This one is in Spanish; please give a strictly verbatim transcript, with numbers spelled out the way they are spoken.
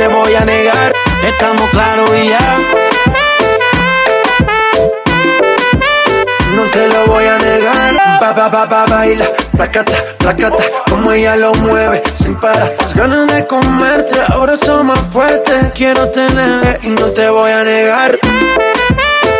te voy a negar. Estamos claros y ya. No te lo voy a negar. Pa, pa, pa, pa, baila, placata, placata, como ella lo mueve, sin parar. Las ganas de comerte, ahora son más fuertes. Quiero tenerte y no te voy a negar.